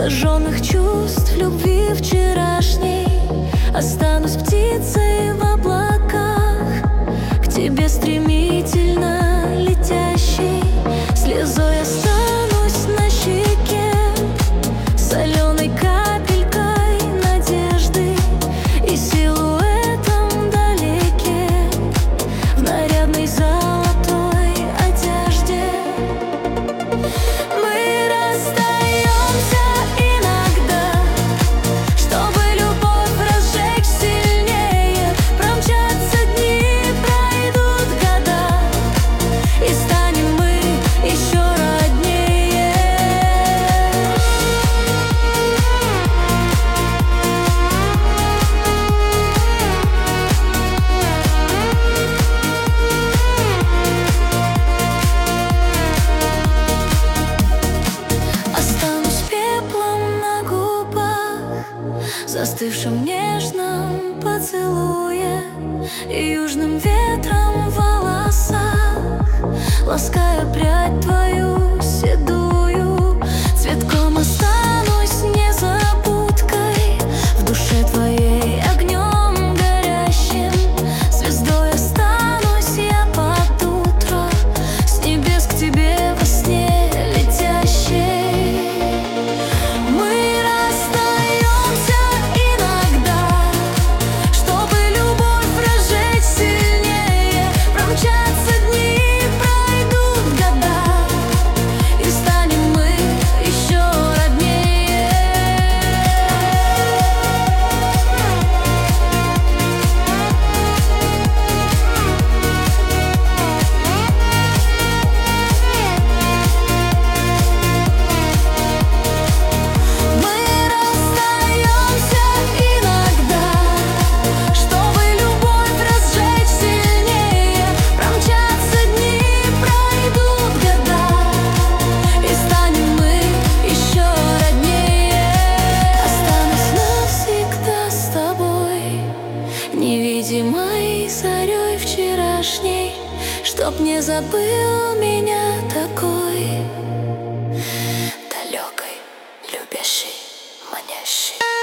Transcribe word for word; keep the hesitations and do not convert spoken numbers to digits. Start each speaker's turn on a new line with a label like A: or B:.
A: сожженных чувств, любви вчерашней. Останусь птицей в облаках, к тебе стремительно летящей. Слезой останусь на щеке, соленой капелькой надежды и силуэтом вдалеке в нарядной золотой одежде. Мы расстаемся иногда, чтобы любовь разжечь сильнее. Промчатся дни, пройдут года, и станем мы еще роднее. Останусь пеплом на губах, застывшим в нежном поцелуе, и южным ветром в волосах, лаская прядь твою седую. Цветком останусь незабудкой, в душе твоей огнем горящим. Звездой останусь я под утро, с небес к тебе во сне летящей. Мы расстаемся иногда, чтобы любовь разжечь сильнее. Промчатся дни, пройдут года, и станем мы еще роднее. Мы расстаемся иногда, чтобы любовь разжечь сильнее. Промчатся дни, пройдут года, и станем мы еще роднее. Останусь навсегда с тобой, невидимой зарей вчерашней, чтоб не забыл меня такой далекой, любящей, манящей.